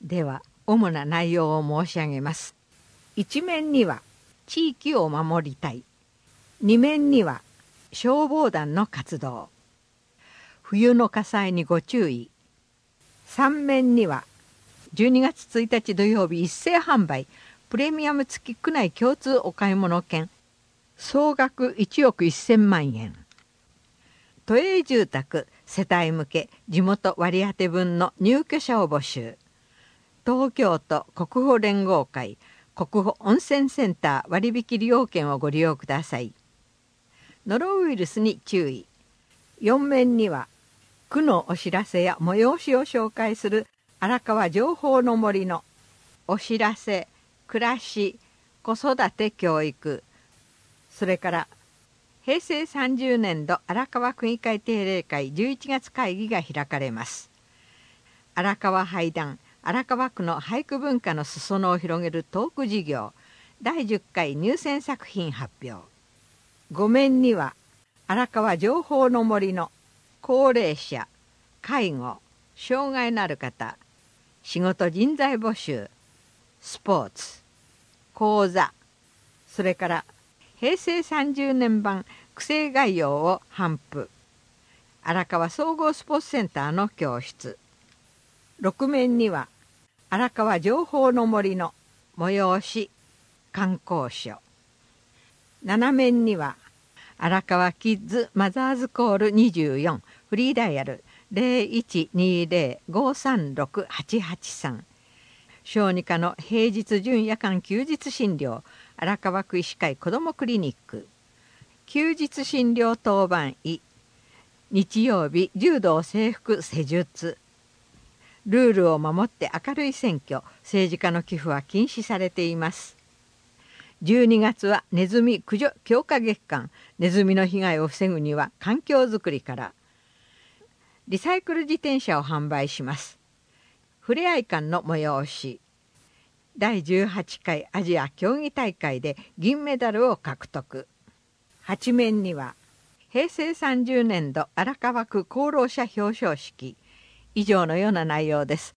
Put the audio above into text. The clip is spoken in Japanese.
では主な内容を申し上げます。1面には地域を守りたい。2面には消防団の活動。冬の火災にご注意。3面には12月1日土曜日一斉販売プレミアム付き区内共通お買い物券総額1億1000万円。都営住宅世帯向け地元割当分の入居者を募集。東京都国保連合会国保温泉センター割引利用券をご利用ください。ノロウイルスに注意。4面には区のお知らせや催しを紹介する荒川情報の森のお知らせ、暮らし、子育て教育、それから平成30年度荒川区議会定例会11月会議が開かれます。荒川俳談、荒川区の俳句文化の裾野を広げるトーク事業第10回入選作品発表。5面には荒川情報の森の高齢者、介護、障害のある方、仕事人材募集、スポーツ、講座、それから平成30年版区政概要を頒布。荒川総合スポーツセンターの教室。6面には荒川情報の森の催し、観光所。7面には荒川キッズマザーズコール24フリーダイヤル 0120-536-883 小児科の平日準夜間休日診療荒川区医師会子どもクリニック。休日診療当番医日曜日柔道制服施術。ルールを守って明るい選挙政治家の寄付は禁止されています。12月はネズミ駆除強化月間。ネズミの被害を防ぐには環境づくりから。リサイクル自転車を販売します。ふれあい館の催し。第18回アジア競技大会で銀メダルを獲得。8面には平成30年度荒川区功労者表彰式。以上のような内容です。